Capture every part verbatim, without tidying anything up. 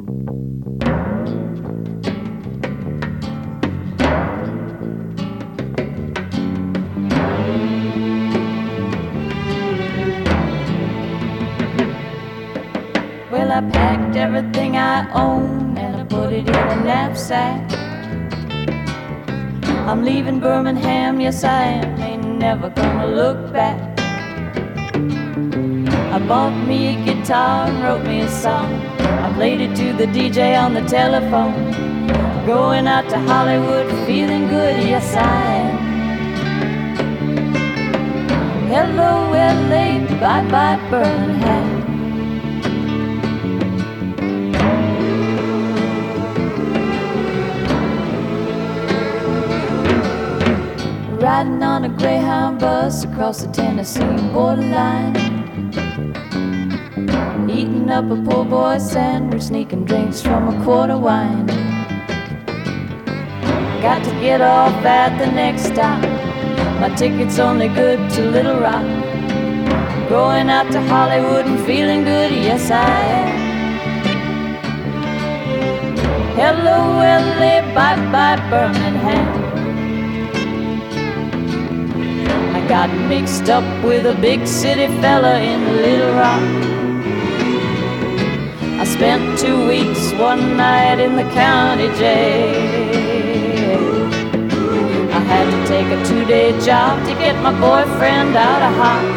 Well, I packed everything I own and I put it in a knapsack. I'm leaving Birmingham, yes I am, ain't never gonna look back. I bought me a guitar and wrote me a song. I played it to the D J on the telephone. Going out to Hollywood, feeling good, yes I am. Hello L A, bye-bye Birmingham. Riding on a Greyhound bus across the Tennessee borderline, eating up a poor boy sandwich, sneaking drinks from a quart of wine. Got to get off at the next stop, my ticket's only good to Little Rock. Going out to Hollywood and feeling good, yes I am. Hello L A, bye-bye Birmingham. Got mixed up with a big city fella in Little Rock. I spent two weeks, one night in the county jail. I had to take a two-day job to get my boyfriend out of hot.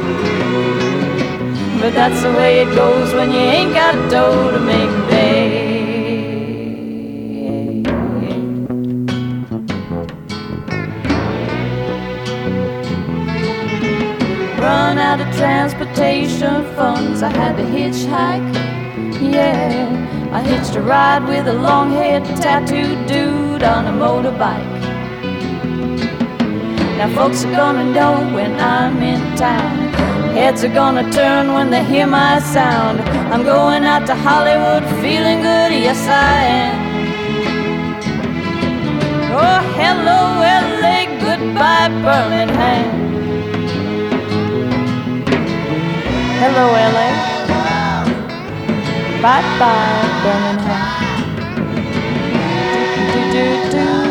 But that's the way it goes when you ain't got dough to make bail. Run out of transportation funds, I had to hitchhike, yeah. I hitched a ride with a long-haired tattooed dude on a motorbike. Now folks are gonna know when I'm in town, heads are gonna turn when they hear my sound. I'm going out to Hollywood feeling good, yes I am. Oh hello L A, goodbye Birmingham. Hello L A, bye-bye Birmingham. Do, do, do, do.